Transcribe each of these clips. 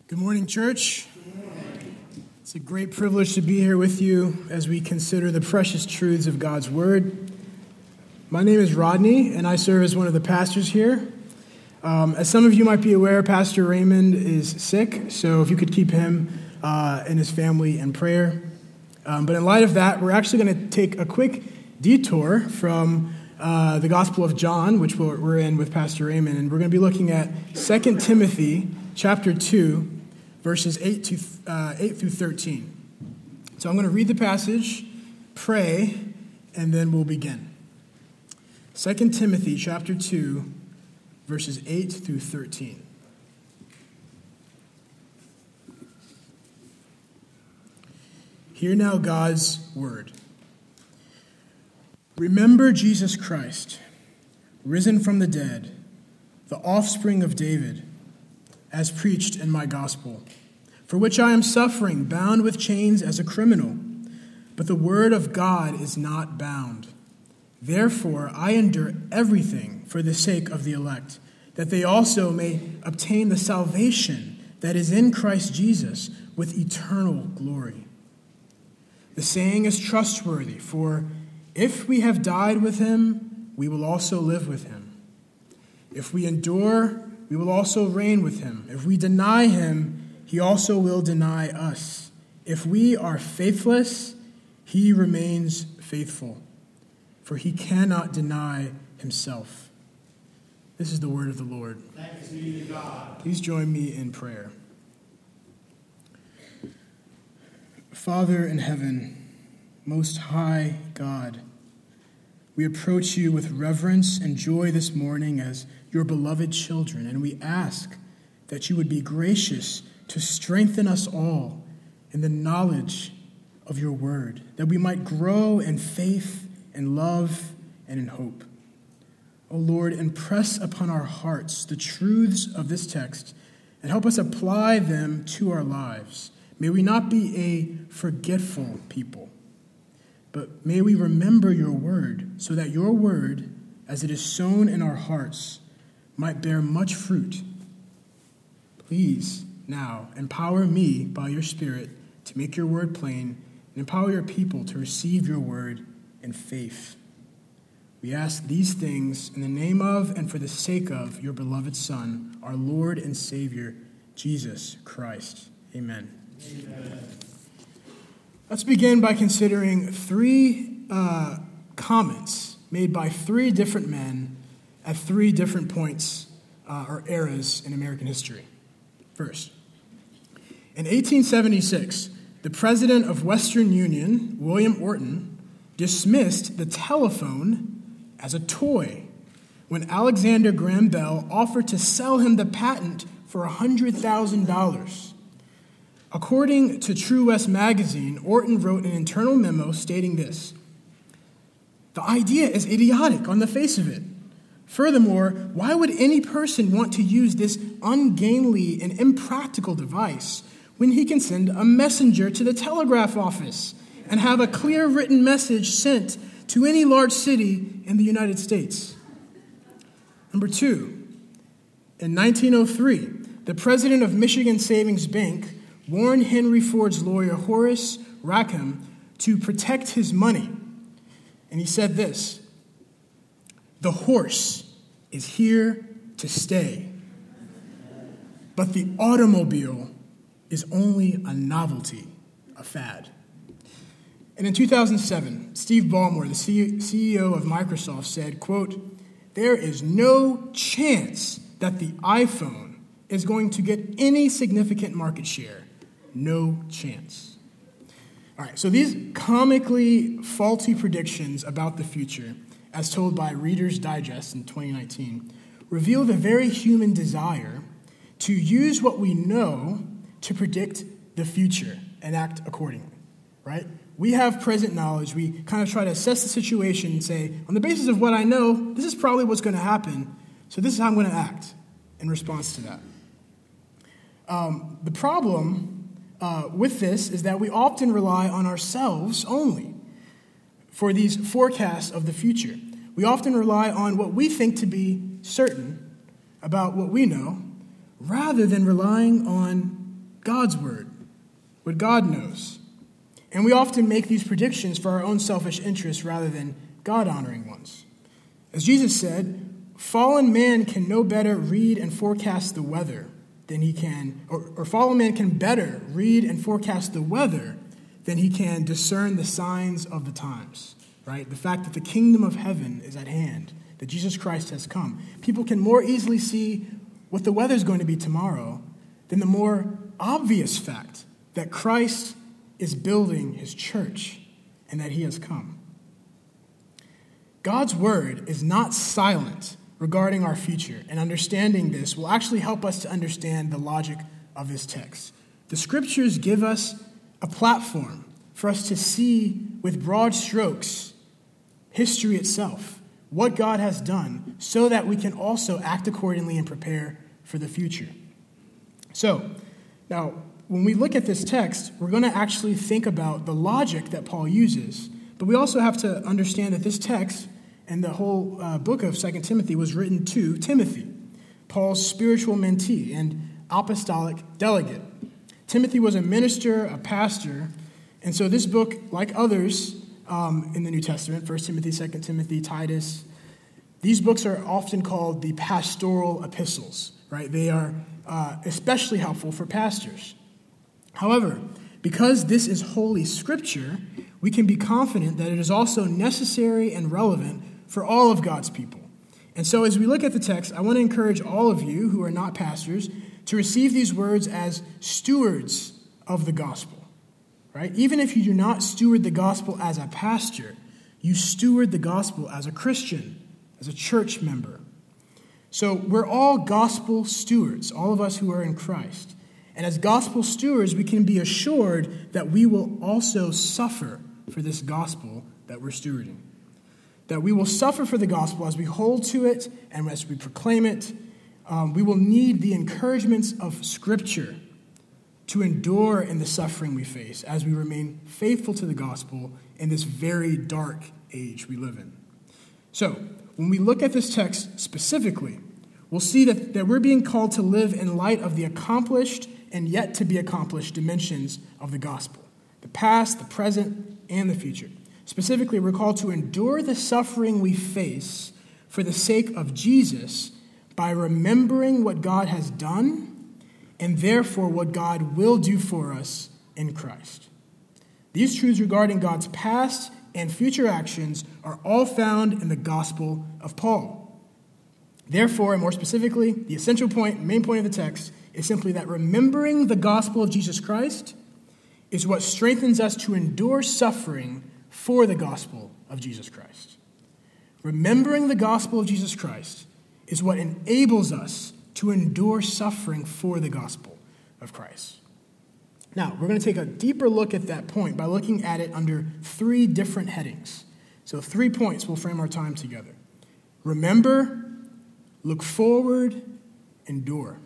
Good morning, church. It's a great privilege to be here with you as we consider the precious truths of God's Word. My name is Rodney, and I serve as one of the pastors here. As some of you might be aware, Pastor Raymond is sick, so if you could keep him and his family in prayer. But in light of that, we're actually going to take a quick detour from the Gospel of John, which we're in with Pastor Raymond, and we're going to be looking at 2 Timothy chapter 2, verses 8 through 13. So I'm going to read the passage, pray, and then we'll begin. 2 Timothy chapter 2, verses 8 through 13. Hear now God's word. Remember Jesus Christ, risen from the dead, the offspring of David, as preached in my gospel, for which I am suffering, bound with chains as a criminal. But the word of God is not bound. Therefore I endure everything for the sake of the elect, that they also may obtain the salvation that is in Christ Jesus with eternal glory. The saying is trustworthy, for if we have died with him, we will also live with him. If we endure, we will also reign with him. If we deny him, he also will deny us. If we are faithless, he remains faithful, for he cannot deny himself. This is the word of the Lord. Thanks be to God. Please join me in prayer. Father in heaven, most high God, we approach you with reverence and joy this morning as your beloved children, and we ask that you would be gracious to strengthen us all in the knowledge of your word, that we might grow in faith and love and in hope. O Lord, impress upon our hearts the truths of this text and help us apply them to our lives. May we not be a forgetful people, but may we remember your word so that your word, as it is sown in our hearts, might bear much fruit. Please, now, empower me by your Spirit to make your word plain and empower your people to receive your word in faith. We ask these things in the name of and for the sake of your beloved Son, our Lord and Savior, Jesus Christ. Amen. Amen. Let's begin by considering three comments made by three different men at three different points or eras in American history. First, in 1876, the president of Western Union, William Orton, dismissed the telephone as a toy when Alexander Graham Bell offered to sell him the patent for $100,000. According to True West magazine, Orton wrote an internal memo stating this: "The idea is idiotic on the face of it. Furthermore, why would any person want to use this ungainly and impractical device when he can send a messenger to the telegraph office and have a clear written message sent to any large city in the United States?" Number two, in 1903, the president of Michigan Savings Bank warned Henry Ford's lawyer Horace Rackham to protect his money. And he said this: "The horse is here to stay, but the automobile is only a novelty, a fad." And in 2007, Steve Ballmer, the CEO of Microsoft, said, quote, "There is no chance that the iPhone is going to get any significant market share. No chance." All right, so these comically faulty predictions about the future, as told by Reader's Digest in 2019, reveal the very human desire to use what we know to predict the future and act accordingly, right? We have present knowledge. We kind of try to assess the situation and say, on the basis of what I know, this is probably what's going to happen, so this is how I'm going to act in response to that. The problem with this is that we often rely on ourselves only for these forecasts of the future. We often rely on what we think to be certain about what we know, rather than relying on God's word, what God knows. And we often make these predictions for our own selfish interests rather than God-honoring ones. As Jesus said, fallen man can no better read and forecast the weather than he can, or fallen man can better read and forecast the weather than he can discern the signs of the times, right? The fact that the kingdom of heaven is at hand, that Jesus Christ has come. People can more easily see what the weather's going to be tomorrow than the more obvious fact that Christ is building his church and that he has come. God's word is not silent regarding our future, and understanding this will actually help us to understand the logic of this text. The scriptures give us a platform for us to see with broad strokes history itself, what God has done, so that we can also act accordingly and prepare for the future. So, now, when we look at this text, we're going to actually think about the logic that Paul uses, but we also have to understand that this text and the whole book of 2 Timothy was written to Timothy, Paul's spiritual mentee and apostolic delegate. Timothy was a minister, a pastor, and so this book, like others in the New Testament, 1 Timothy, 2 Timothy, Titus, these books are often called the pastoral epistles, right? They are especially helpful for pastors. However, because this is Holy Scripture, we can be confident that it is also necessary and relevant for all of God's people. And so as we look at the text, I want to encourage all of you who are not pastors to receive these words as stewards of the gospel, right? Even if you do not steward the gospel as a pastor, you steward the gospel as a Christian, as a church member. So we're all gospel stewards, all of us who are in Christ. And as gospel stewards, we can be assured that we will also suffer for this gospel that we're stewarding. That we will suffer for the gospel as we hold to it and as we proclaim it. We will need the encouragements of Scripture to endure in the suffering we face as we remain faithful to the gospel in this very dark age we live in. So, when we look at this text specifically, we'll see that we're being called to live in light of the accomplished and yet to be accomplished dimensions of the gospel, the past, the present, and the future. Specifically, we're called to endure the suffering we face for the sake of Jesus by remembering what God has done and therefore what God will do for us in Christ. These truths regarding God's past and future actions are all found in the gospel of Paul. Therefore, and more specifically, the essential point, main point of the text, is simply that remembering the gospel of Jesus Christ is what strengthens us to endure suffering for the gospel of Jesus Christ. Remembering the gospel of Jesus Christ is what enables us to endure suffering for the gospel of Christ. Now, we're going to take a deeper look at that point by looking at it under 3 different headings. So 3 points will frame our time together. Remember, look forward, endure.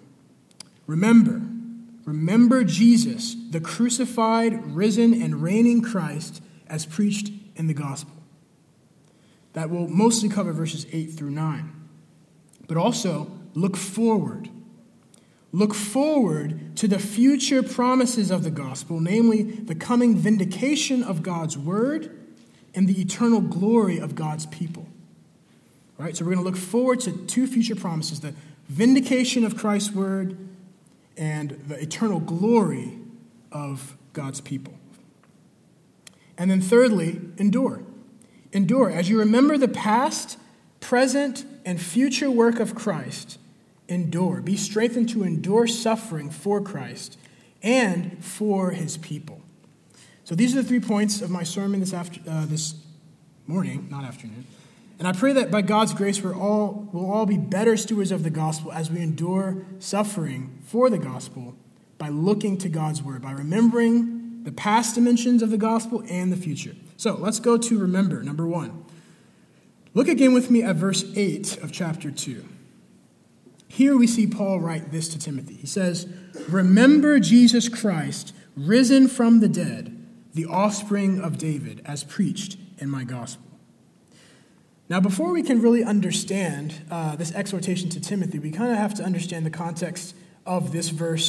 Remember Jesus, the crucified, risen, and reigning Christ as preached in the gospel. That will mostly cover verses 8 through 9. But also, look forward. Look forward to the future promises of the gospel, namely the coming vindication of God's word and the eternal glory of God's people. All right, so we're going to look forward to 2 future promises, the vindication of Christ's word and the eternal glory of God's people. And then thirdly, endure. Endure. As you remember the past, present, and future work of Christ, endure. Be strengthened to endure suffering for Christ and for his people. So these are the 3 points of my sermon this morning, not afternoon. And I pray that by God's grace we'll all be better stewards of the gospel as we endure suffering for the gospel by looking to God's word, by remembering the past dimensions of the gospel and the future. So let's go to remember, number 1. Look again with me at verse 8 of chapter 2. Here we see Paul write this to Timothy. He says, "Remember Jesus Christ, risen from the dead, the offspring of David, as preached in my gospel." Now, before we can really understand this exhortation to Timothy, we kind of have to understand the context of this verse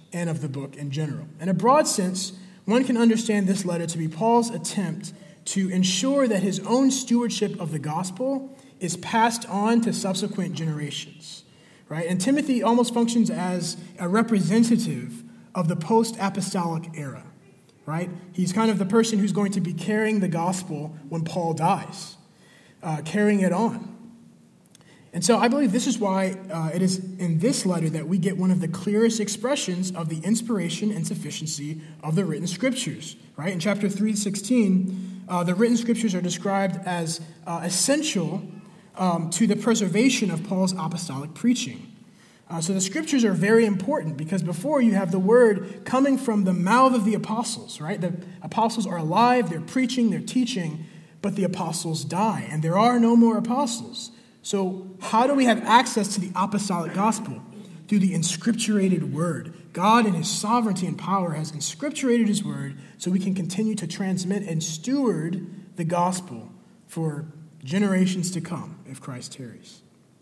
and of the book in general. In a broad sense, one can understand this letter to be Paul's attempt to ensure that his own stewardship of the gospel is passed on to subsequent generations, right? And Timothy almost functions as a representative of the post-apostolic era, right? He's kind of the person who's going to be carrying the gospel when Paul dies, carrying it on. And so I believe this is why it is in this letter that we get one of the clearest expressions of the inspiration and sufficiency of the written scriptures, right? In chapter 3:16, the written scriptures are described as essential to the preservation of Paul's apostolic preaching. So the scriptures are very important because before you have the word coming from the mouth of the apostles, right? The apostles are alive, they're preaching, they're teaching, but the apostles die, and there are no more apostles. So how do we have access to the apostolic gospel? Through the inscripturated word. God in his sovereignty and power has inscripturated his word so we can continue to transmit and steward the gospel for generations to come if Christ tarries.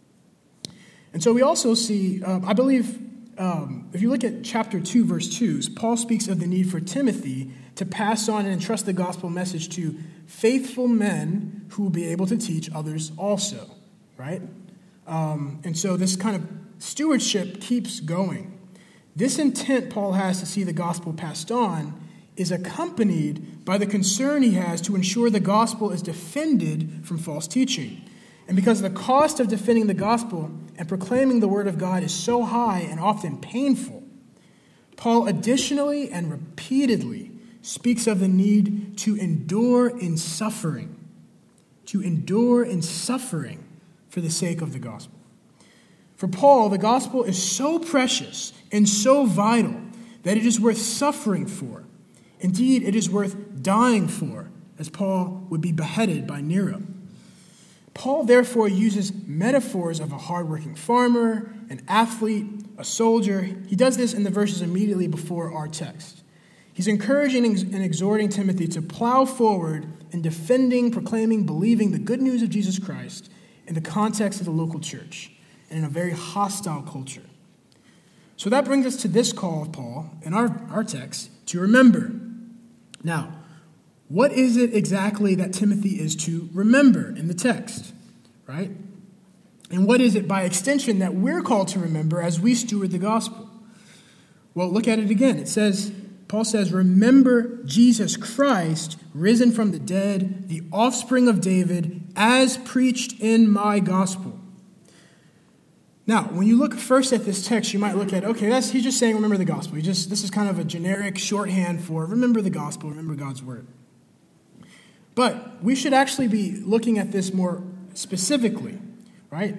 And so we also see, I believe, if you look at chapter 2, verse 2, Paul speaks of the need for Timothy to pass on and entrust the gospel message to faithful men who will be able to teach others also. Right? And so this kind of stewardship keeps going. This intent Paul has to see the gospel passed on is accompanied by the concern he has to ensure the gospel is defended from false teaching. And because the cost of defending the gospel and proclaiming the word of God is so high and often painful, Paul additionally and repeatedly speaks of the need to endure in suffering. To endure in suffering for the sake of the gospel. For Paul, the gospel is so precious and so vital that it is worth suffering for. Indeed, it is worth dying for, as Paul would be beheaded by Nero. Paul therefore uses metaphors of a hardworking farmer, an athlete, a soldier. He does this in the verses immediately before our text. He's encouraging and exhorting Timothy to plow forward in defending, proclaiming, believing the good news of Jesus Christ in the context of the local church and in a very hostile culture. So that brings us to this call of Paul in our text to remember. Now, what is it exactly that Timothy is to remember in the text, right? And what is it by extension that we're called to remember as we steward the gospel? Well, look at it again. Paul says, remember Jesus Christ, risen from the dead, the offspring of David, as preached in my gospel. Now, when you look first at this text, you might look at, okay, he's just saying remember the gospel. This is kind of a generic shorthand for remember the gospel, remember God's word. But we should actually be looking at this more specifically, right?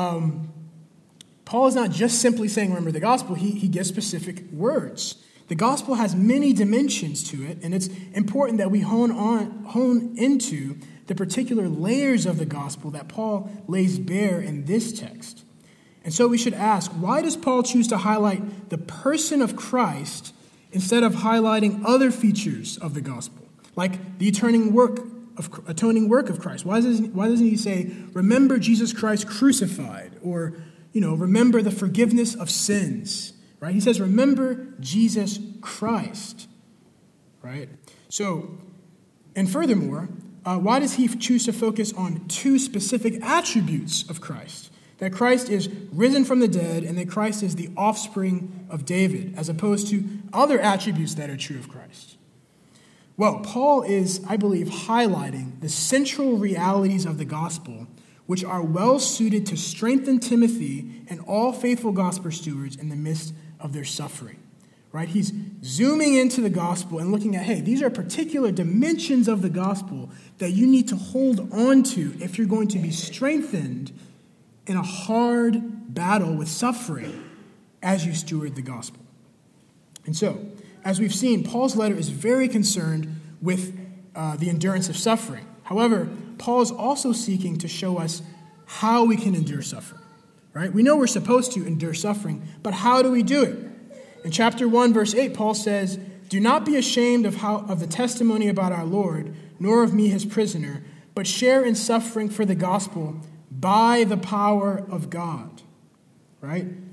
Paul is not just simply saying remember the gospel. He gives specific words. The gospel has many dimensions to it, and it's important that we hone into the particular layers of the gospel that Paul lays bare in this text. And so we should ask, why does Paul choose to highlight the person of Christ instead of highlighting other features of the gospel, like the atoning work of Christ? Why doesn't he say, remember Jesus Christ crucified, or, remember the forgiveness of sins? Right? He says, remember Jesus Christ, right? So, and furthermore, why does he choose to focus on two specific attributes of Christ? That Christ is risen from the dead and that Christ is the offspring of David, as opposed to other attributes that are true of Christ. Well, Paul is, I believe, highlighting the central realities of the gospel, which are well suited to strengthen Timothy and all faithful gospel stewards in the midst of their suffering, right? He's zooming into the gospel and looking at, hey, these are particular dimensions of the gospel that you need to hold on to if you're going to be strengthened in a hard battle with suffering as you steward the gospel. And so, as we've seen, Paul's letter is very concerned with the endurance of suffering. However, Paul is also seeking to show us how we can endure suffering. Right? We know we're supposed to endure suffering, but how do we do it? In chapter 1, verse 8, Paul says, do not be ashamed of the testimony about our Lord, nor of me his prisoner, but share in suffering for the gospel by the power of God. Right?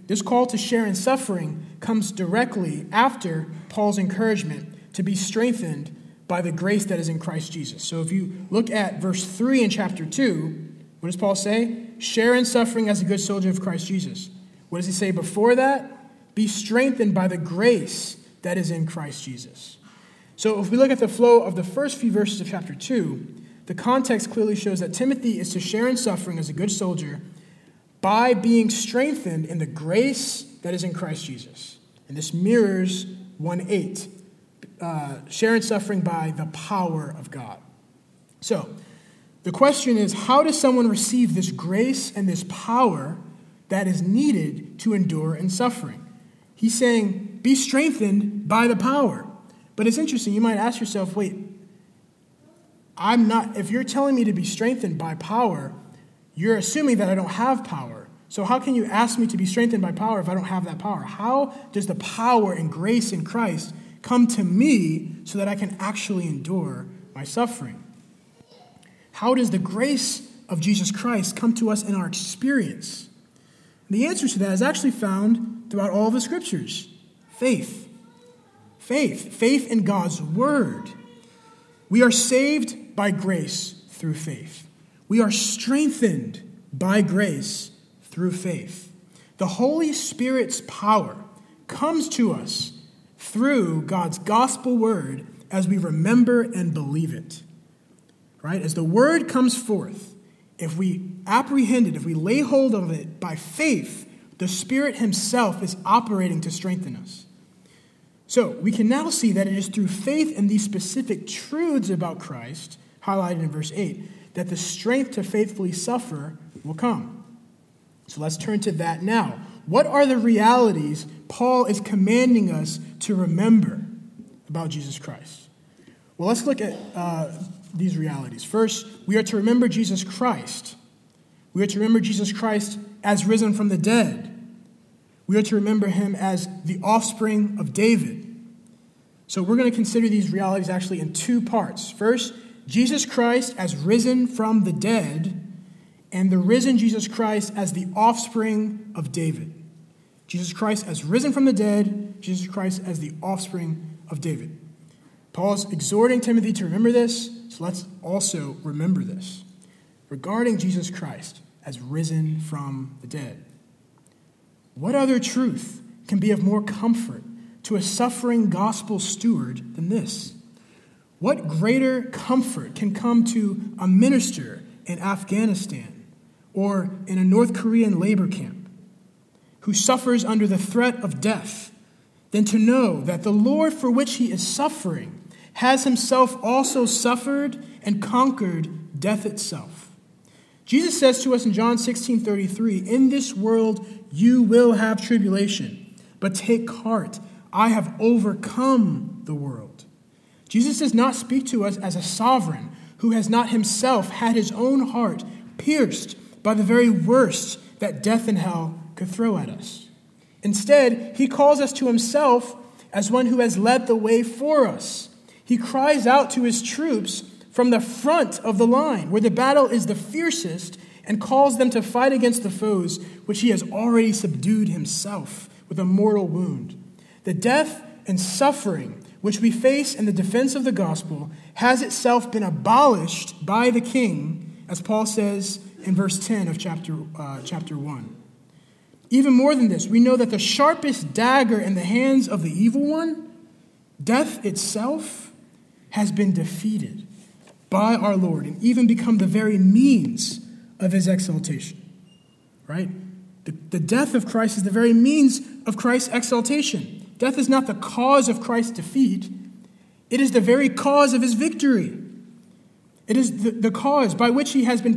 This call to share in suffering comes directly after Paul's encouragement to be strengthened by the grace that is in Christ Jesus. So if you look at verse 3 in chapter 2, what does Paul say? Share in suffering as a good soldier of Christ Jesus. What does he say before that? Be strengthened by the grace that is in Christ Jesus. So if we look at the flow of the first few verses of chapter 2, the context clearly shows that Timothy is to share in suffering as a good soldier by being strengthened in the grace that is in Christ Jesus. And this mirrors 1:8. Share in suffering by the power of God. So, the question is, how does someone receive this grace and this power that is needed to endure in suffering? He's saying, be strengthened by the power. But it's interesting, you might ask yourself, wait, if you're telling me to be strengthened by power, you're assuming that I don't have power. So how can you ask me to be strengthened by power if I don't have that power? How does the power and grace in Christ come to me so that I can actually endure my suffering? How does the grace of Jesus Christ come to us in our experience? And the answer to that is actually found throughout all of the scriptures. Faith. Faith in God's word. We are saved by grace through faith. We are strengthened by grace through faith. The Holy Spirit's power comes to us through God's gospel word as we remember and believe it. Right? As the word comes forth, if we apprehend it, if we lay hold of it by faith, the Spirit himself is operating to strengthen us. So we can now see that it is through faith in these specific truths about Christ, highlighted in verse 8, that the strength to faithfully suffer will come. So let's turn to that now. What are the realities Paul is commanding us to remember about Jesus Christ? Well, let's look at these realities. First, we are to remember Jesus Christ. We are to remember Jesus Christ as risen from the dead. We are to remember him as the offspring of David. So we're going to consider these realities actually in two parts. First, Jesus Christ as risen from the dead, and the risen Jesus Christ as the offspring of David. Jesus Christ as risen from the dead, Jesus Christ as the offspring of David. Paul's exhorting Timothy to remember this, so let's also remember this. Regarding Jesus Christ as risen from the dead, what other truth can be of more comfort to a suffering gospel steward than this? What greater comfort can come to a minister in Afghanistan or in a North Korean labor camp who suffers under the threat of death than to know that the Lord for which he is suffering has himself also suffered and conquered death itself? Jesus says to us in John 16:33, "In this world you will have tribulation, but take heart, I have overcome the world." Jesus does not speak to us as a sovereign who has not himself had his own heart pierced by the very worst that death and hell could throw at us. Instead, he calls us to himself as one who has led the way for us. He cries out to his troops from the front of the line, where the battle is the fiercest, and calls them to fight against the foes which he has already subdued himself with a mortal wound. The death and suffering which we face in the defense of the gospel has itself been abolished by the King, as Paul says in verse 10 of chapter 1. Even more than this, we know that the sharpest dagger in the hands of the evil one, death itself, has been defeated by our Lord and even become the very means of his exaltation. Right? The death of Christ is the very means of Christ's exaltation. Death is not the cause of Christ's defeat. It is the very cause of his victory. It is the cause by which he has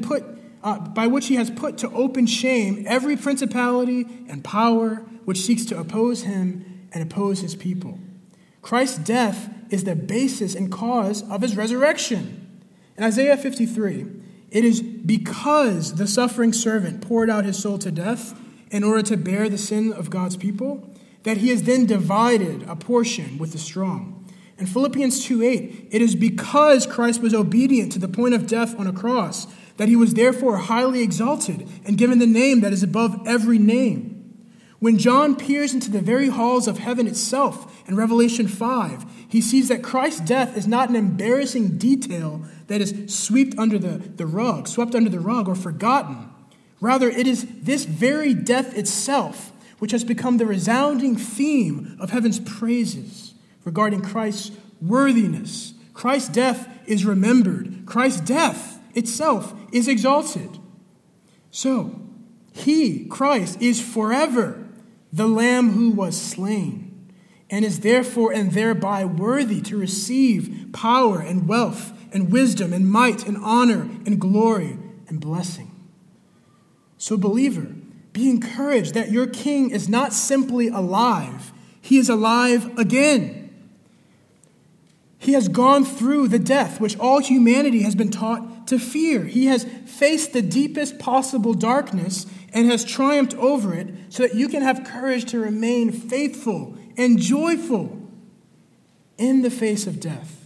put to open shame every principality and power which seeks to oppose him and oppose his people. Christ's death is the basis and cause of his resurrection. In Isaiah 53, it is because the suffering servant poured out his soul to death in order to bear the sin of God's people that he has then divided a portion with the strong. In Philippians 2:8, it is because Christ was obedient to the point of death on a cross that he was therefore highly exalted and given the name that is above every name. When John peers into the very halls of heaven itself in Revelation 5, he sees that Christ's death is not an embarrassing detail that is swept under the rug or forgotten. Rather, it is this very death itself which has become the resounding theme of heaven's praises regarding Christ's worthiness. Christ's death is remembered. Christ's death itself is exalted. So, he, Christ, is forever the Lamb who was slain, and is therefore and thereby worthy to receive power and wealth and wisdom and might and honor and glory and blessing. So, believer, be encouraged that your King is not simply alive, he is alive again. He has gone through the death which all humanity has been taught to fear. He has faced the deepest possible darkness and has triumphed over it so that you can have courage to remain faithful and joyful in the face of death.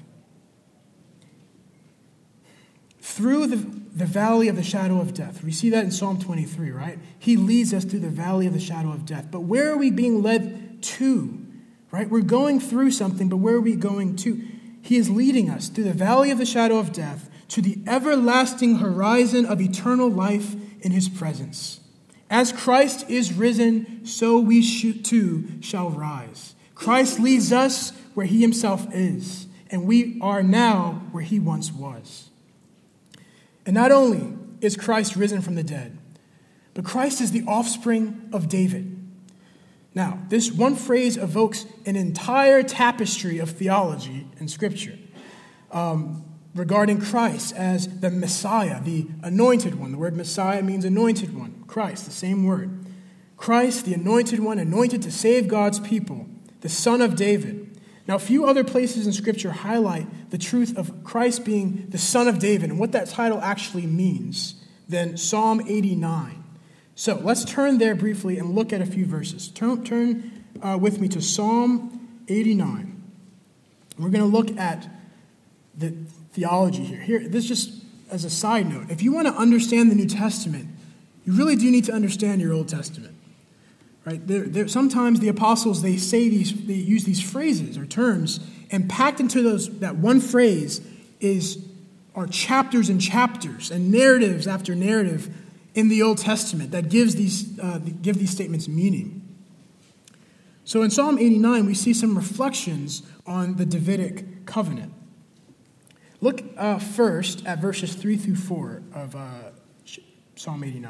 Through the valley of the shadow of death. We see that in Psalm 23, right? He leads us through the valley of the shadow of death. But where are we being led to? Right? We're going through something, but where are we going to? He is leading us through the valley of the shadow of death to the everlasting horizon of eternal life in his presence. As Christ is risen, so we too shall rise. Christ leads us where he himself is, and we are now where he once was. And not only is Christ risen from the dead, but Christ is the offspring of David. Now, this one phrase evokes an entire tapestry of theology in Scripture regarding Christ as the Messiah, the anointed one. The word Messiah means anointed one. Christ, the same word. Christ, the anointed one, anointed to save God's people, the Son of David. Now, a few other places in Scripture highlight the truth of Christ being the Son of David and what that title actually means than Psalm 89. So let's turn there briefly and look at a few verses. Turn with me to Psalm 89. We're going to look at the theology here. This just as a side note. If you want to understand the New Testament, you really do need to understand your Old Testament. Right? Sometimes the apostles, they use these phrases or terms, and packed into that one phrase are chapters and chapters and narratives after narrative in the Old Testament that give these statements meaning. So in Psalm 89, we see some reflections on the Davidic covenant. Look first at verses 3 through 4 of Psalm 89.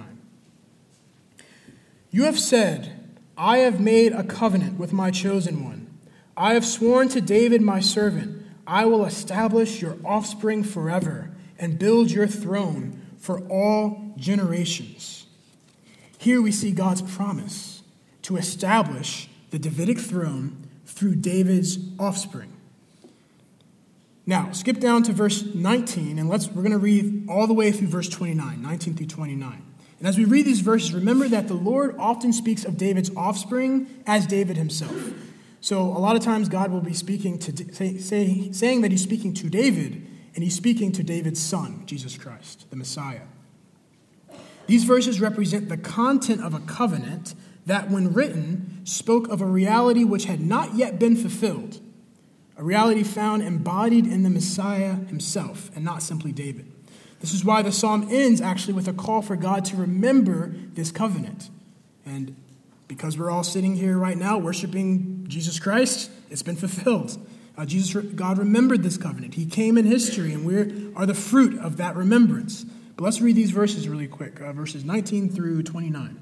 You have said, I have made a covenant with my chosen one. I have sworn to David my servant, I will establish your offspring forever and build your throne for all generations. Here we see God's promise to establish the Davidic throne through David's offspring. Now, skip down to verse 19, and we're going to read all the way through verse 29, 19 through 29. And as we read these verses, remember that the Lord often speaks of David's offspring as David himself. So a lot of times God will be speaking saying that he's speaking to David, and he's speaking to David's son, Jesus Christ, the Messiah. These verses represent the content of a covenant that, when written, spoke of a reality which had not yet been fulfilled, a reality found embodied in the Messiah himself, and not simply David. This is why the psalm ends actually with a call for God to remember this covenant. And because we're all sitting here right now worshiping Jesus Christ, it's been fulfilled. God remembered this covenant. He came in history, and we are the fruit of that remembrance. But let's read these verses really quick, verses 19 through 29.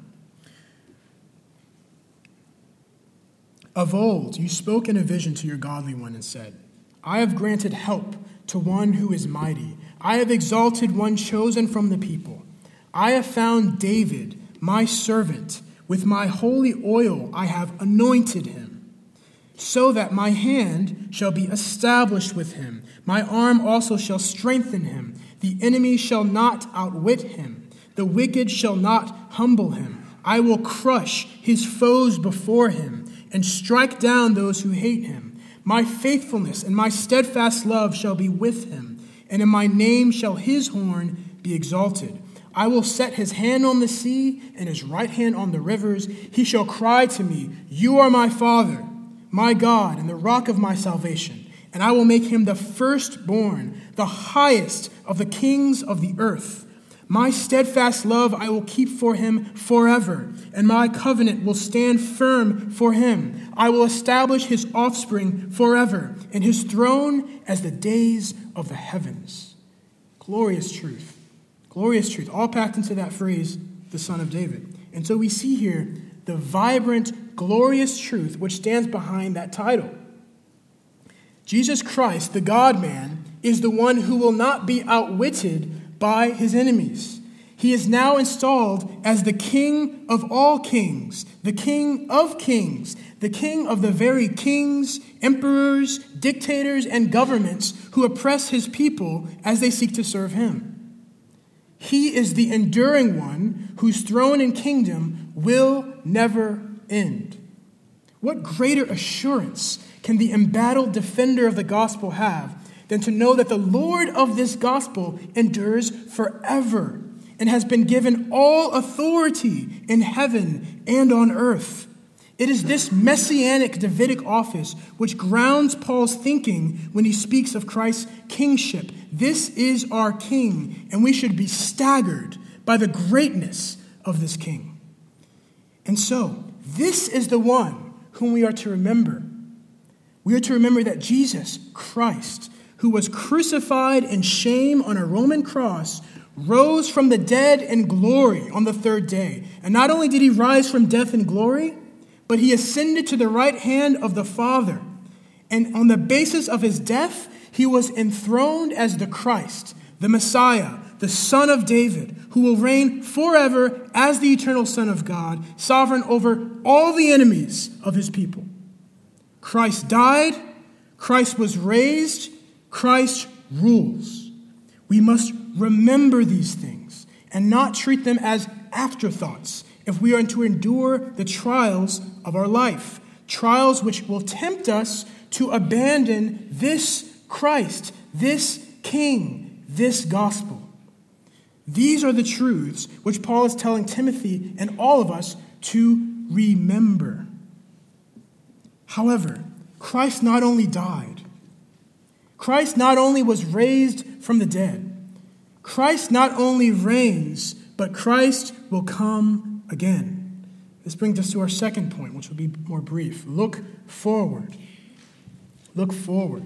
Of old, you spoke in a vision to your godly one and said, I have granted help to one who is mighty. I have exalted one chosen from the people. I have found David, my servant. With my holy oil I have anointed him, so that my hand shall be established with him. My arm also shall strengthen him. The enemy shall not outwit him. The wicked shall not humble him. I will crush his foes before him and strike down those who hate him. My faithfulness and my steadfast love shall be with him, and in my name shall his horn be exalted. I will set his hand on the sea and his right hand on the rivers. He shall cry to me, you are my Father, my God, and the rock of my salvation. And I will make him the firstborn, the highest of the kings of the earth. My steadfast love I will keep for him forever, and my covenant will stand firm for him. I will establish his offspring forever, and his throne as the days of the heavens. Glorious truth. Glorious truth. All packed into that phrase, the Son of David. And so we see here the vibrant, glorious truth which stands behind that title. Jesus Christ, the God-man, is the one who will not be outwitted by his enemies. He is now installed as the King of all kings, the King of kings, the King of the very kings, emperors, dictators, and governments who oppress his people as they seek to serve him. He is the enduring one whose throne and kingdom will never end. What greater assurance can the embattled defender of the gospel have than to know that the Lord of this gospel endures forever and has been given all authority in heaven and on earth. It is this messianic Davidic office which grounds Paul's thinking when he speaks of Christ's kingship. This is our king, and we should be staggered by the greatness of this king. And so, this is the one whom we are to remember. We are to remember that Jesus Christ, who was crucified in shame on a Roman cross, rose from the dead in glory on the third day. And not only did he rise from death in glory, but he ascended to the right hand of the Father. And on the basis of his death, he was enthroned as the Christ, the Messiah, the Son of David, who will reign forever as the eternal Son of God, sovereign over all the enemies of his people. Christ died, Christ was raised, Christ rules. We must remember these things and not treat them as afterthoughts if we are to endure the trials of our life, trials which will tempt us to abandon this Christ, this King, this gospel. These are the truths which Paul is telling Timothy and all of us to remember. However, Christ not only died, Christ not only was raised from the dead, Christ not only reigns, but Christ will come again. This brings us to our second point, which will be more brief. Look forward. Look forward.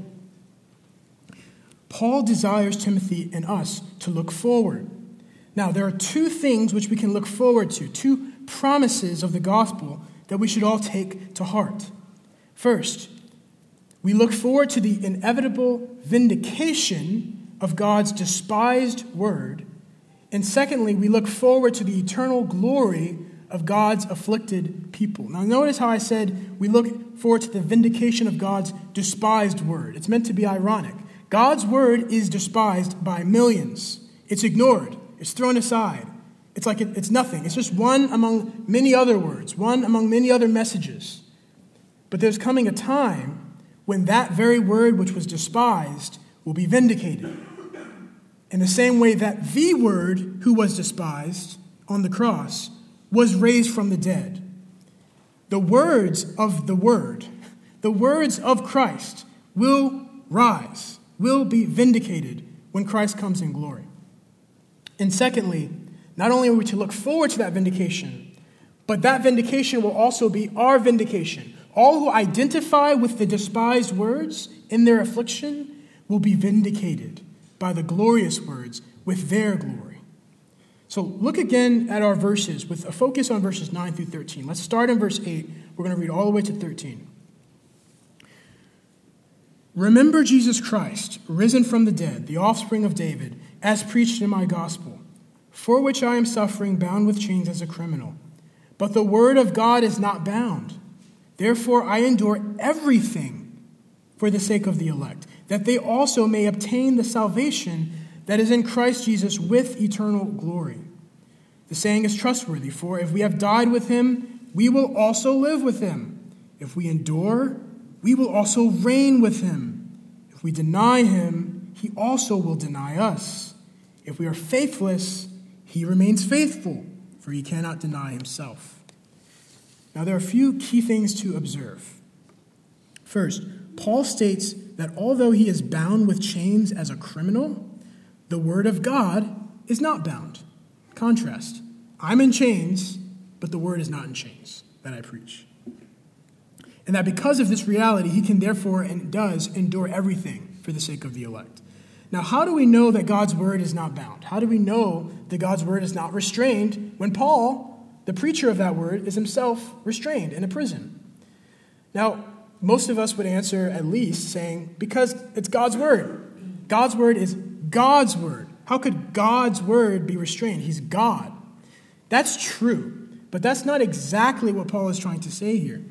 Paul desires Timothy and us to look forward. Now, there are two things which we can look forward to, two promises of the gospel that we should all take to heart. First, we look forward to the inevitable vindication of God's despised word. And secondly, we look forward to the eternal glory of God's afflicted people. Now, notice how I said we look forward to the vindication of God's despised word. It's meant to be ironic. God's word is despised by millions. It's ignored. It's thrown aside. It's like it's nothing. It's just one among many other words, one among many other messages. But there's coming a time when that very word which was despised will be vindicated. In the same way that the word who was despised on the cross was raised from the dead. The words of the word, the words of Christ will rise, will be vindicated when Christ comes in glory. And secondly, not only are we to look forward to that vindication, but that vindication will also be our vindication. All who identify with the despised words in their affliction will be vindicated by the glorious words with their glory. So look again at our verses with a focus on verses 9 through 13. Let's start in verse 8. We're going to read all the way to 13. Remember Jesus Christ, risen from the dead, the offspring of David, as preached in my gospel, for which I am suffering, bound with chains as a criminal. But the word of God is not bound. Therefore, I endure everything for the sake of the elect, that they also may obtain the salvation that is in Christ Jesus with eternal glory. The saying is trustworthy, for if we have died with him, we will also live with him. If we endure, we will also reign with him. If we deny him, he also will deny us. If we are faithless, he remains faithful, for he cannot deny himself. Now, there are a few key things to observe. First, Paul states that although he is bound with chains as a criminal, the word of God is not bound. Contrast, I'm in chains, but the word is not in chains that I preach. And that because of this reality, he can therefore and does endure everything for the sake of the elect. Now, how do we know that God's word is not bound? How do we know that God's word is not restrained when Paul, the preacher of that word, is himself restrained in a prison? Now, most of us would answer at least saying, because it's God's word. God's word is God's word. How could God's word be restrained? He's God. That's true, but that's not exactly what Paul is trying to say here.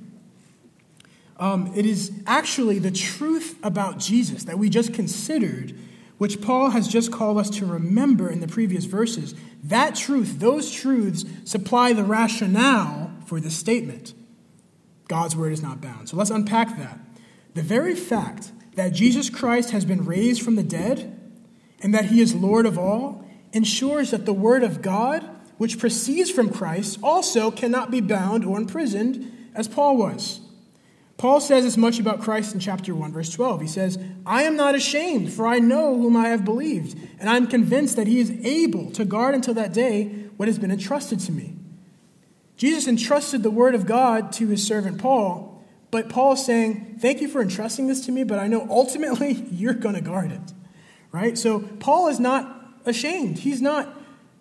It is actually the truth about Jesus that we just considered, which Paul has just called us to remember in the previous verses. That truth, those truths, supply the rationale for this statement. God's word is not bound. So let's unpack that. The very fact that Jesus Christ has been raised from the dead and that he is Lord of all ensures that the word of God, which proceeds from Christ, also cannot be bound or imprisoned as Paul was. Paul says as much about Christ in chapter 1, verse 12. He says, I am not ashamed, for I know whom I have believed, and I am convinced that he is able to guard until that day what has been entrusted to me. Jesus entrusted the word of God to his servant Paul, but Paul is saying, thank you for entrusting this to me, but I know ultimately you're going to guard it, right? So Paul is not ashamed. He's not,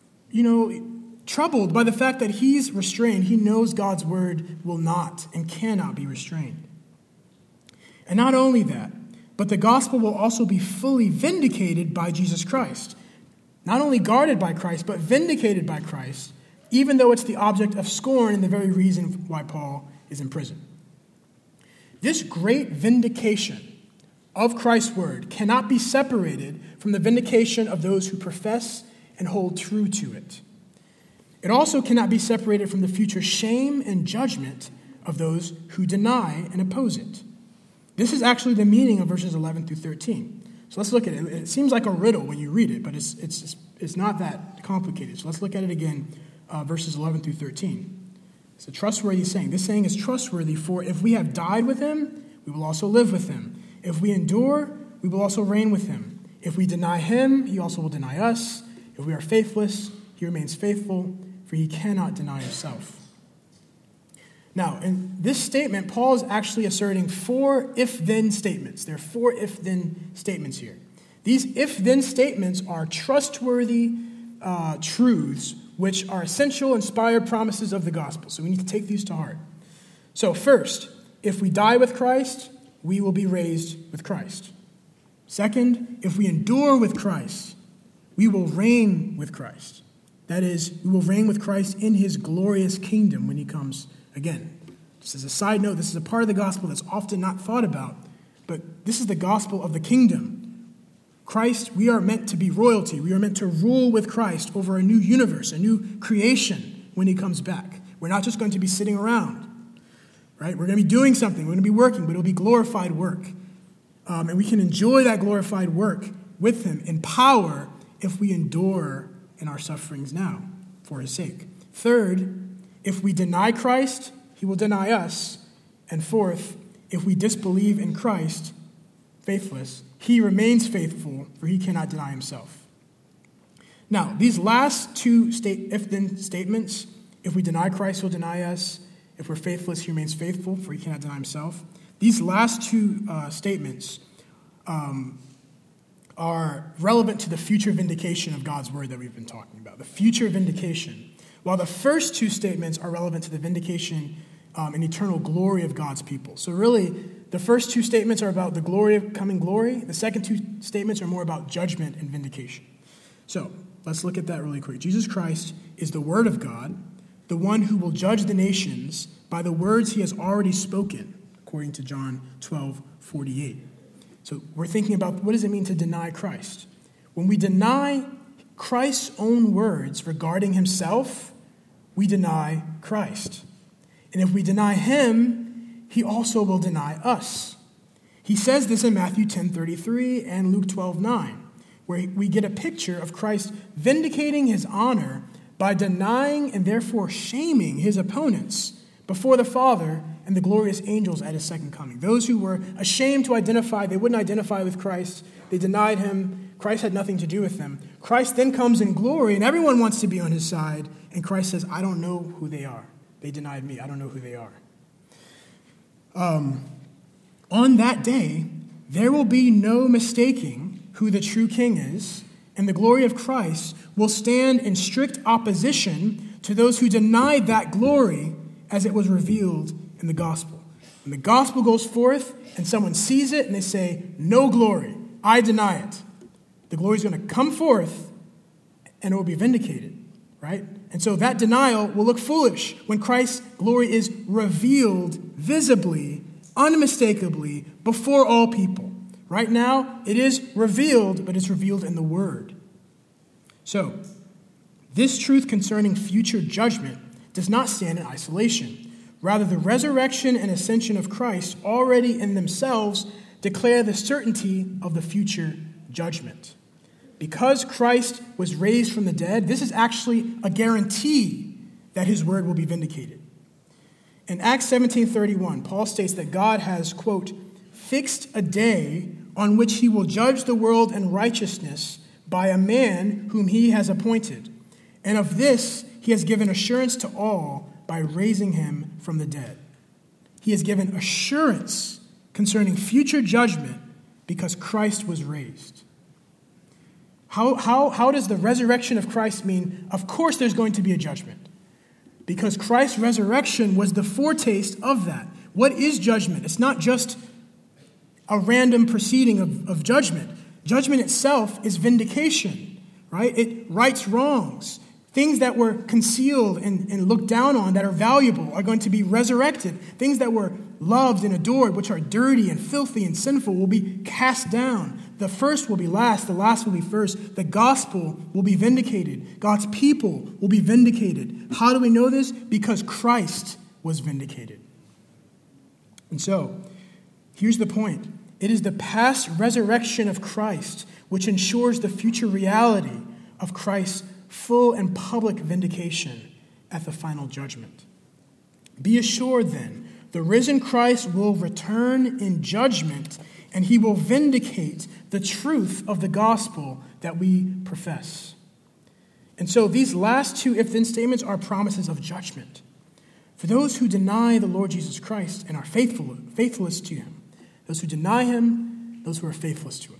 troubled by the fact that he's restrained. He knows God's word will not and cannot be restrained. And not only that, but the gospel will also be fully vindicated by Jesus Christ. Not only guarded by Christ, but vindicated by Christ, even though it's the object of scorn and the very reason why Paul is in prison. This great vindication of Christ's word cannot be separated from the vindication of those who profess and hold true to it. It also cannot be separated from the future shame and judgment of those who deny and oppose it. This is actually the meaning of verses 11 through 13. So let's look at it. It seems like a riddle when you read it, but it's not that complicated. So let's look at it again, verses 11 through 13. It's a trustworthy saying. This saying is trustworthy, for if we have died with him, we will also live with him. If we endure, we will also reign with him. If we deny him, he also will deny us. If we are faithless, he remains faithful, for he cannot deny himself. Now, in this statement, Paul is actually asserting 4 if-then statements. There are 4 if-then statements here. These if-then statements are trustworthy truths which are essential, inspired promises of the gospel. So we need to take these to heart. So first, if we die with Christ, we will be raised with Christ. Second, if we endure with Christ, we will reign with Christ. That is, we will reign with Christ in his glorious kingdom when he comes again. Just as a side note, this is a part of the gospel that's often not thought about, but this is the gospel of the kingdom. Christ, we are meant to be royalty. We are meant to rule with Christ over a new universe, a new creation when he comes back. We're not just going to be sitting around, right? We're going to be doing something. We're going to be working, but it'll be glorified work. And we can enjoy that glorified work with him in power if we endure in our sufferings now for his sake. Third, if we deny Christ, he will deny us. And fourth, if we disbelieve in Christ, faithless, he remains faithful, for he cannot deny himself. Now, these last 2 if-then statements, if we deny Christ, he'll deny us. If we're faithless, he remains faithful, for he cannot deny himself. These last 2 statements are relevant to the future vindication of God's word that we've been talking about, the future vindication, while the first 2 statements are relevant to the vindication and eternal glory of God's people. So really, the first 2 statements are about the glory of coming glory. The second 2 statements are more about judgment and vindication. So let's look at that really quick. Jesus Christ is the word of God, the one who will judge the nations by the words he has already spoken, according to John 12:48. So we're thinking about what does it mean to deny Christ? When we deny Christ's own words regarding himself, we deny Christ. And if we deny him, he also will deny us. He says this in Matthew 10:33 and Luke 12:9. where we get a picture of Christ vindicating his honor by denying and therefore shaming his opponents before the Father and the glorious angels at his second coming. Those who were ashamed to identify, they wouldn't identify with Christ, they denied him, Christ had nothing to do with them. Christ then comes in glory, and everyone wants to be on his side, and Christ says, I don't know who they are. They denied me. I don't know who they are. On that day, there will be no mistaking who the true king is, and the glory of Christ will stand in strict opposition to those who denied that glory as it was revealed in the gospel. When the gospel goes forth and someone sees it and they say, no glory, I deny it, the glory is going to come forth and it will be vindicated, right? And so that denial will look foolish when Christ's glory is revealed visibly, unmistakably, before all people. Right now, it is revealed, but it's revealed in the Word. So, this truth concerning future judgment does not stand in isolation. Rather, the resurrection and ascension of Christ already in themselves declare the certainty of the future judgment. Because Christ was raised from the dead, this is actually a guarantee that his word will be vindicated. In Acts 17:31, Paul states that God has, quote, fixed a day on which he will judge the world in righteousness by a man whom he has appointed. And of this he has given assurance to all by raising him from the dead. He has given assurance concerning future judgment because Christ was raised. How does the resurrection of Christ mean? Of course there's going to be a judgment, because Christ's resurrection was the foretaste of that. What is judgment? It's not just a random proceeding of judgment. Judgment itself is vindication, right? It rights wrongs. Things that were concealed and looked down on that are valuable are going to be resurrected. Things that were loved and adored, which are dirty and filthy and sinful, will be cast down. The first will be last, the last will be first. The gospel will be vindicated. God's people will be vindicated. How do we know this? Because Christ was vindicated. And so, here's the point. It is the past resurrection of Christ which ensures the future reality of Christ's full and public vindication at the final judgment. Be assured then, the risen Christ will return in judgment, and he will vindicate the truth of the gospel that we profess. And so these last two if-then statements are promises of judgment for those who deny the Lord Jesus Christ and are faithless to him. Those who deny him, those who are faithless to him.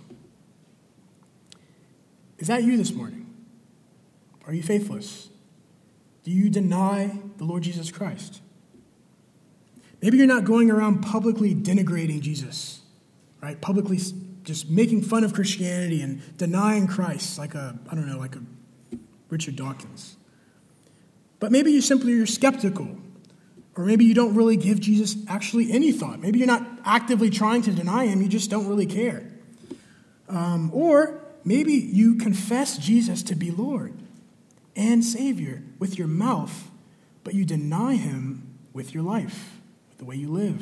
Is that you this morning? Are you faithless? Do you deny the Lord Jesus Christ? Maybe you're not going around publicly denigrating Jesus, right? Publicly just making fun of Christianity and denying Christ like a Richard Dawkins. But maybe you're skeptical, or maybe you don't really give Jesus actually any thought. Maybe you're not actively trying to deny him, you just don't really care. Or maybe you confess Jesus to be Lord and Savior with your mouth, but you deny him with your life, with the way you live.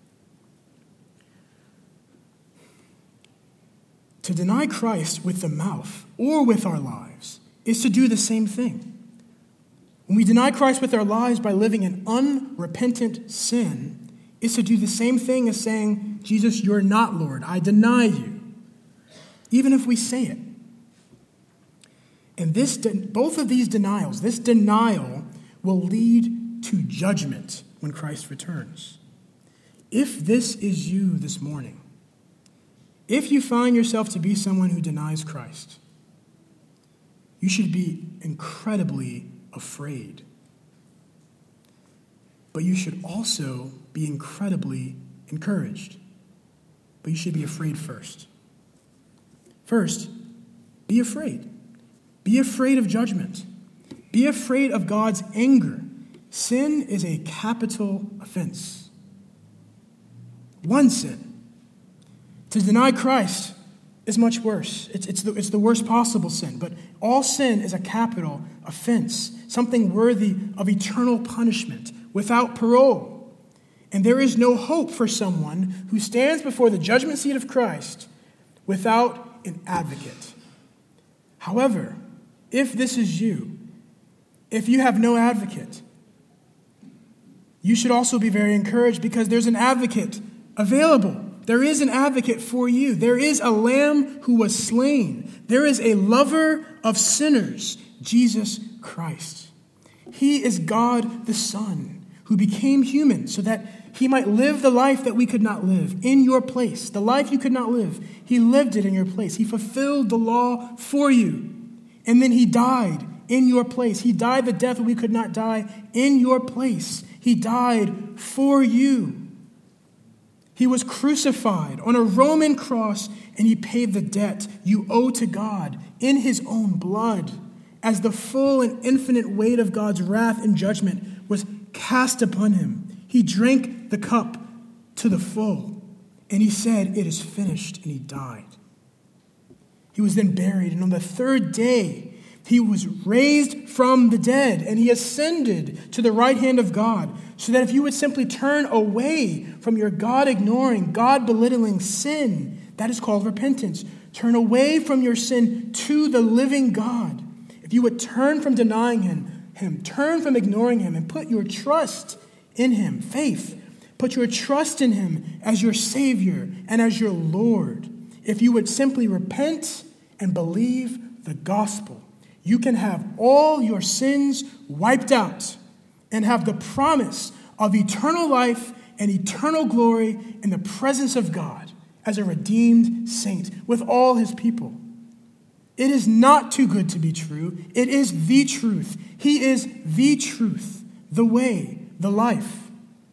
To deny Christ with the mouth or with our lives is to do the same thing. When we deny Christ with our lives by living in unrepentant sin, is to do the same thing as saying, Jesus, you're not Lord. I deny you. Even if we say it. And both of these denials, this denial will lead to judgment when Christ returns. If this is you this morning, if you find yourself to be someone who denies Christ, you should be incredibly afraid. But you should also be incredibly encouraged. But you should be afraid first. First, be afraid. Be afraid of judgment. Be afraid of God's anger. Sin is a capital offense. One sin. To deny Christ is much worse. It's the worst possible sin. But all sin is a capital offense, something worthy of eternal punishment without parole. And there is no hope for someone who stands before the judgment seat of Christ without an advocate. However, if this is you, if you have no advocate, you should also be very encouraged because there's an advocate available. There is an advocate for you. There is a lamb who was slain. There is a lover of sinners, Jesus Christ. He is God the Son who became human so that he might live the life that we could not live in your place. The life you could not live, he lived it in your place. He fulfilled the law for you. And then he died in your place. He died the death we could not die in your place. He died for you. He was crucified on a Roman cross, and he paid the debt you owe to God in his own blood, as the full and infinite weight of God's wrath and judgment was cast upon him. He drank the cup to the full, and he said, "It is finished," and he died. He was then buried, and on the third day, he was raised from the dead, and he ascended to the right hand of God, so that if you would simply turn away from your God-ignoring, God-belittling sin, that is called repentance. Turn away from your sin to the living God. If you would turn from denying him, turn from ignoring him, and put your trust in him, faith, put your trust in him as your Savior and as your Lord. If you would simply repent and believe the gospel, you can have all your sins wiped out and have the promise of eternal life and eternal glory in the presence of God as a redeemed saint with all his people. It is not too good to be true. It is the truth. He is the truth, the way, the life.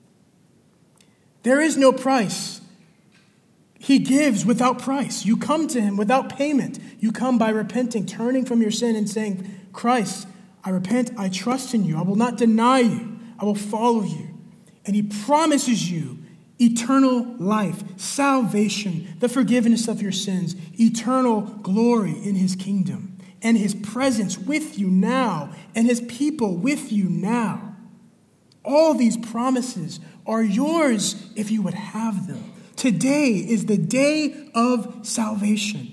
There is no price. He gives without price. You come to him without payment. You come by repenting, turning from your sin and saying, "Christ, I repent, I trust in you. I will not deny you. I will follow you." And he promises you eternal life, salvation, the forgiveness of your sins, eternal glory in his kingdom, and his presence with you now, and his people with you now. All these promises are yours if you would have them. Today is the day of salvation.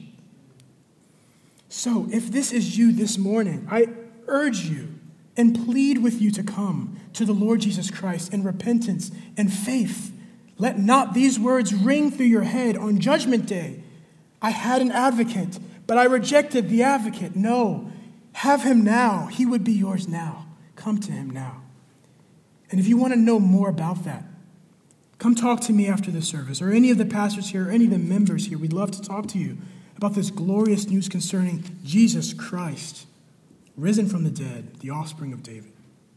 So if this is you this morning, I urge you and plead with you to come to the Lord Jesus Christ in repentance and faith. Let not these words ring through your head on Judgment Day. "I had an advocate, but I rejected the advocate." No, have him now. He would be yours now. Come to him now. And if you want to know more about that, come talk to me after the service, or any of the pastors here, or any of the members here. We'd love to talk to you about this glorious news concerning Jesus Christ, risen from the dead, the offspring of David.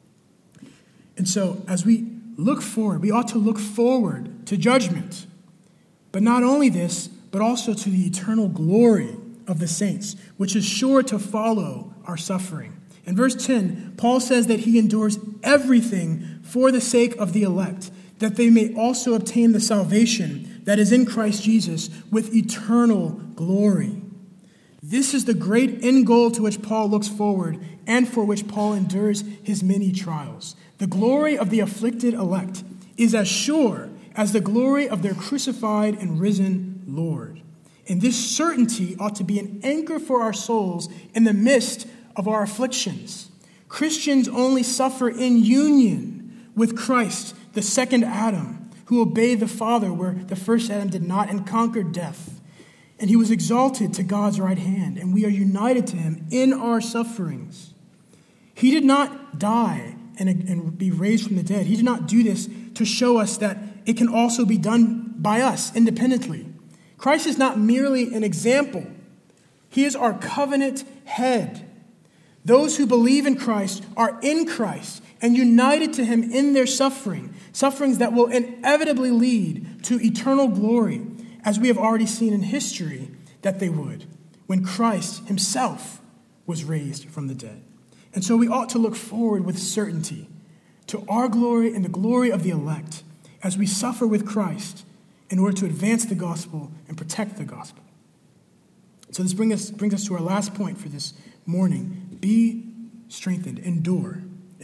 And so, as we look forward, we ought to look forward to judgment. But not only this, but also to the eternal glory of the saints, which is sure to follow our suffering. In verse 10, Paul says that he endures everything for the sake of the elect, that they may also obtain the salvation that is in Christ Jesus with eternal glory. This is the great end goal to which Paul looks forward and for which Paul endures his many trials. The glory of the afflicted elect is as sure as the glory of their crucified and risen Lord. And this certainty ought to be an anchor for our souls in the midst of our afflictions. Christians only suffer in union with Christ, the second Adam, who obeyed the Father where the first Adam did not and conquered death. And he was exalted to God's right hand, and we are united to him in our sufferings. He did not die and be raised from the dead. He did not do this to show us that it can also be done by us independently. Christ is not merely an example. He is our covenant head. Those who believe in Christ are in Christ and united to him in their sufferings that will inevitably lead to eternal glory, as we have already seen in history that they would, when Christ himself was raised from the dead. And so we ought to look forward with certainty to our glory and the glory of the elect as we suffer with Christ in order to advance the gospel and protect the gospel. So this brings us to our last point for this morning. Be strengthened. Endure.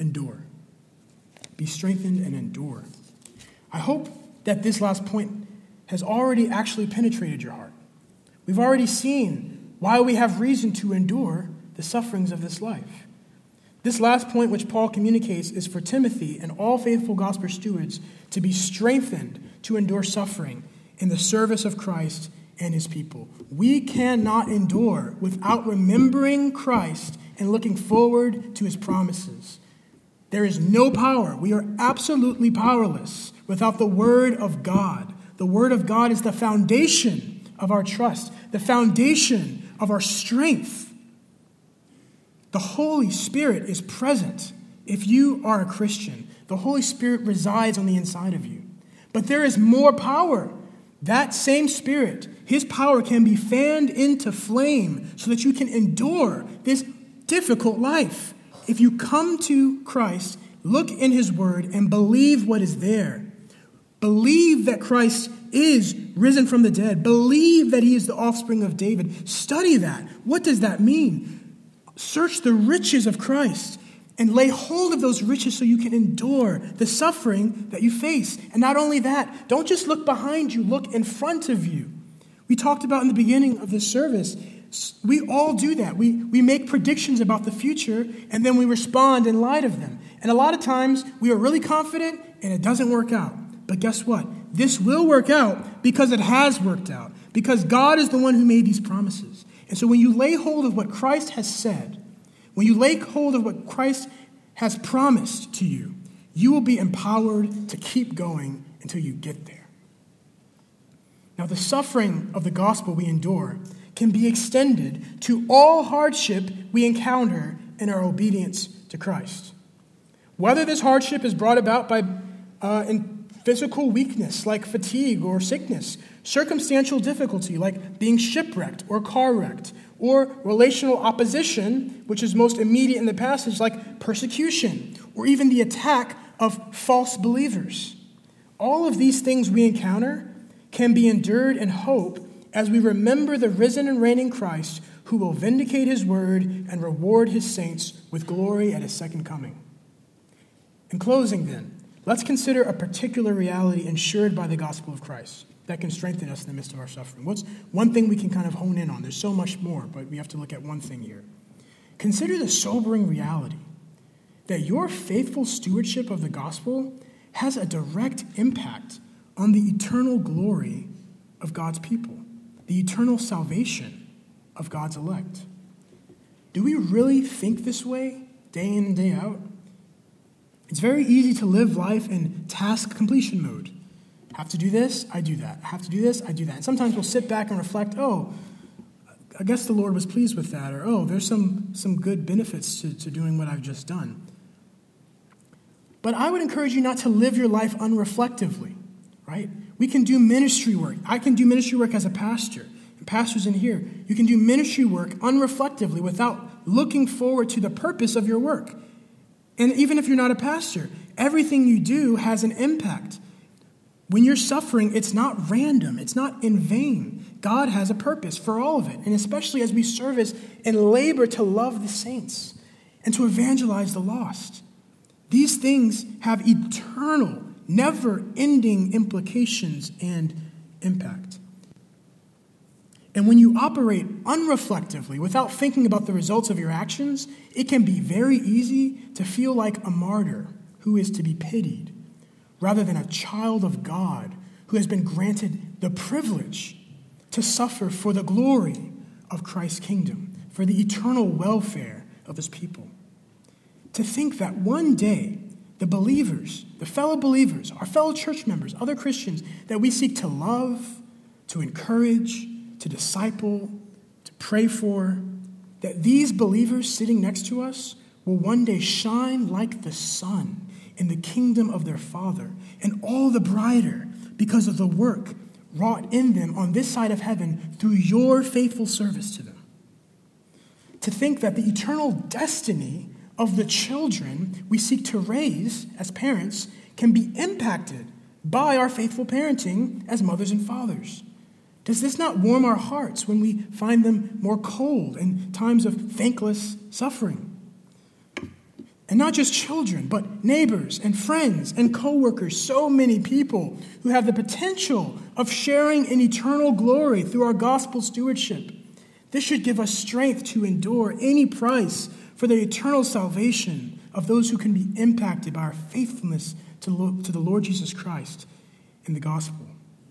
Be strengthened and endure. I hope that this last point has already actually penetrated your heart. We've already seen why we have reason to endure the sufferings of this life. This last point which Paul communicates is for Timothy and all faithful gospel stewards to be strengthened to endure suffering in the service of Christ and his people. We cannot endure without remembering Christ and looking forward to his promises. There is no power. We are absolutely powerless without the Word of God. The Word of God is the foundation of our trust, the foundation of our strength. The Holy Spirit is present if you are a Christian. The Holy Spirit resides on the inside of you. But there is more power. That same Spirit, his power can be fanned into flame so that you can endure this difficult life. If you come to Christ, look in his word and believe what is there. Believe that Christ is risen from the dead. Believe that he is the offspring of David. Study that. What does that mean? Search the riches of Christ and lay hold of those riches so you can endure the suffering that you face. And not only that, don't just look behind you, look in front of you. We talked about in the beginning of this service, we all do that. We make predictions about the future, and then we respond in light of them. And a lot of times, we are really confident, and it doesn't work out. But guess what? This will work out because it has worked out, because God is the one who made these promises. And so when you lay hold of what Christ has said, when you lay hold of what Christ has promised to you, you will be empowered to keep going until you get there. Now, the suffering of the gospel we endure can be extended to all hardship we encounter in our obedience to Christ. Whether this hardship is brought about by in physical weakness like fatigue or sickness, circumstantial difficulty like being shipwrecked or car wrecked, or relational opposition, which is most immediate in the passage, like persecution, or even the attack of false believers. All of these things we encounter can be endured in hope as we remember the risen and reigning Christ who will vindicate his word and reward his saints with glory at his second coming. In closing then, let's consider a particular reality ensured by the gospel of Christ that can strengthen us in the midst of our suffering. What's one thing we can kind of hone in on? There's so much more, but we have to look at one thing here. Consider the sobering reality that your faithful stewardship of the gospel has a direct impact on the eternal glory of God's people, the eternal salvation of God's elect. Do we really think this way day in and day out? It's very easy to live life in task completion mode. Have to do this, I do that. Have to do this, I do that. And sometimes we'll sit back and reflect, I guess the Lord was pleased with that, or there's some good benefits to doing what I've just done. But I would encourage you not to live your life unreflectively, right? We can do ministry work. I can do ministry work as a pastor. And pastors in here, you can do ministry work unreflectively without looking forward to the purpose of your work. And even if you're not a pastor, everything you do has an impact. When you're suffering, it's not random. It's not in vain. God has a purpose for all of it, and especially as we service and labor to love the saints and to evangelize the lost. These things have eternal, never-ending implications and impact. And when you operate unreflectively, without thinking about the results of your actions, it can be very easy to feel like a martyr who is to be pitied, rather than a child of God who has been granted the privilege to suffer for the glory of Christ's kingdom, for the eternal welfare of his people. To think that one day, the believers, the fellow believers, our fellow church members, other Christians, that we seek to love, to encourage, to disciple, to pray for, that these believers sitting next to us will one day shine like the sun in the kingdom of their Father, and all the brighter because of the work wrought in them on this side of heaven through your faithful service to them. To think that the eternal destiny of the children we seek to raise as parents can be impacted by our faithful parenting as mothers and fathers. Does this not warm our hearts when we find them more cold in times of thankless suffering? And not just children, but neighbors and friends and coworkers, so many people who have the potential of sharing in eternal glory through our gospel stewardship. This should give us strength to endure any price for the eternal salvation of those who can be impacted by our faithfulness to the Lord Jesus Christ in the gospel.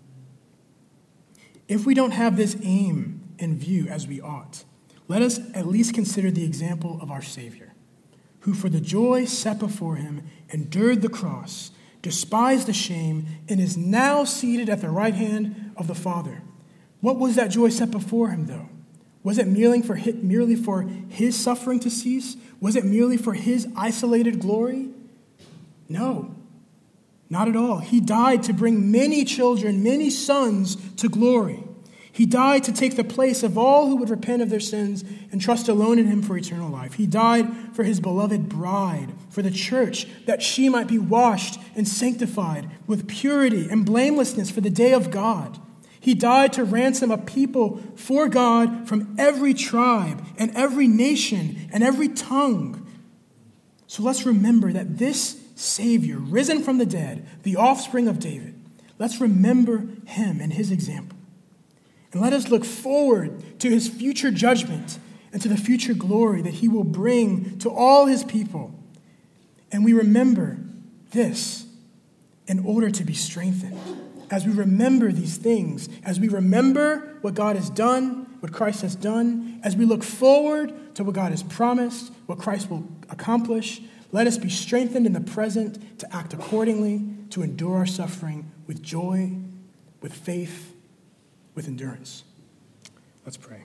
If we don't have this aim in view as we ought, let us at least consider the example of our Savior, who for the joy set before him endured the cross, despised the shame, and is now seated at the right hand of the Father. What was that joy set before him, though? Was it merely for his suffering to cease? Was it merely for his isolated glory? No, not at all. He died to bring many children, many sons to glory. He died to take the place of all who would repent of their sins and trust alone in him for eternal life. He died for his beloved bride, for the church, that she might be washed and sanctified with purity and blamelessness for the day of God. He died to ransom a people for God from every tribe and every nation and every tongue. So let's remember that this Savior, risen from the dead, the offspring of David, let's remember him and his example. And let us look forward to his future judgment and to the future glory that he will bring to all his people. And we remember this in order to be strengthened. As we remember these things, as we remember what God has done, what Christ has done, as we look forward to what God has promised, what Christ will accomplish, let us be strengthened in the present to act accordingly, to endure our suffering with joy, with faith, with endurance. Let's pray.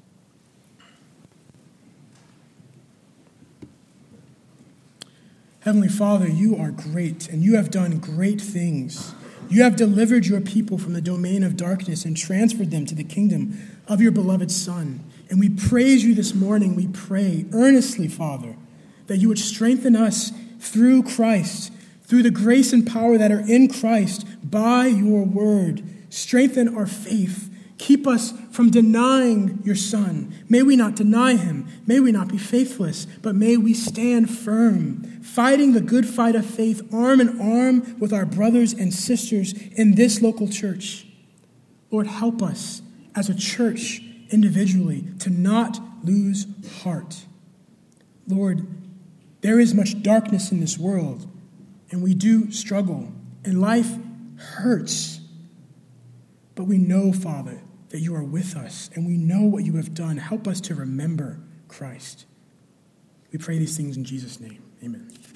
Heavenly Father, you are great, and you have done great things. You have delivered your people from the domain of darkness and transferred them to the kingdom of your beloved Son. And we praise you this morning. We pray earnestly, Father, that you would strengthen us through Christ, through the grace and power that are in Christ by your word. Strengthen our faith. Keep us from denying your Son. May we not deny him. May we not be faithless, but may we stand firm, fighting the good fight of faith, arm in arm with our brothers and sisters in this local church. Lord, help us as a church individually to not lose heart. Lord, there is much darkness in this world, and we do struggle, and life hurts. But we know, Father, that you are with us, and we know what you have done. Help us to remember Christ. We pray these things in Jesus' name. Amen.